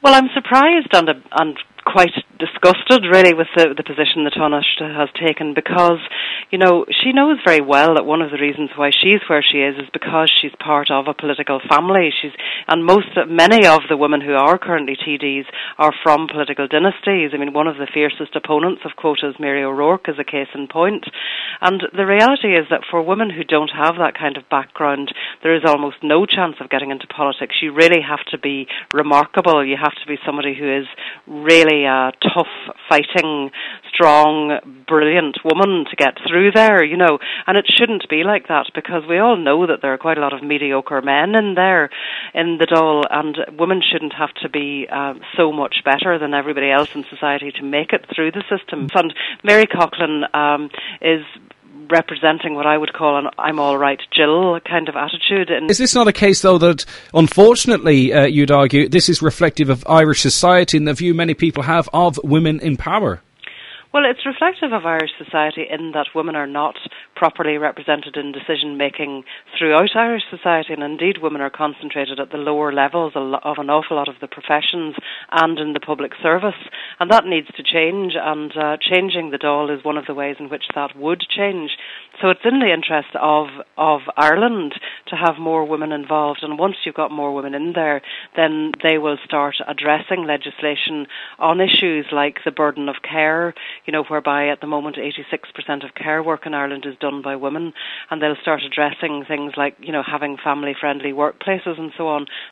Well, I'm surprised and quite disgusted, really, with the position that Taoiseach has taken, because, you know, she knows very well that one of the reasons why she's where she is because she's part of a political family. Many of the women who are currently TDs are from political dynasties. I mean, one of the fiercest opponents of quotas, Mary O'Rourke, is a case in point. And the reality is that for women who don't have that kind of background, there is almost no chance of getting into politics. You really have to be remarkable. You have to be somebody who is really a tough, fighting, strong, brilliant woman to get through there, you know. And it shouldn't be like that, because we all know that there are quite a lot of mediocre men in there, in the Dáil, and women shouldn't have to be so much better than everybody else in society to make it through the system. And Mary Coughlan is representing what I would call an I'm all right Jill kind of attitude. Is this not a case, though, that unfortunately you'd argue this is reflective of Irish society and the view many people have of women in power? Well, it's reflective of Irish society in that women are not properly represented in decision-making throughout Irish society, and indeed women are concentrated at the lower levels of an awful lot of the professions and in the public service, and that needs to change, and changing the Dáil is one of the ways in which that would change. So it's in the interest of Ireland to have more women involved, and once you've got more women in there, then they will start addressing legislation on issues like the burden of care, you know, whereby at the moment 86% of care work in Ireland is done by women, and they'll start addressing things like, you know, having family-friendly workplaces and so on.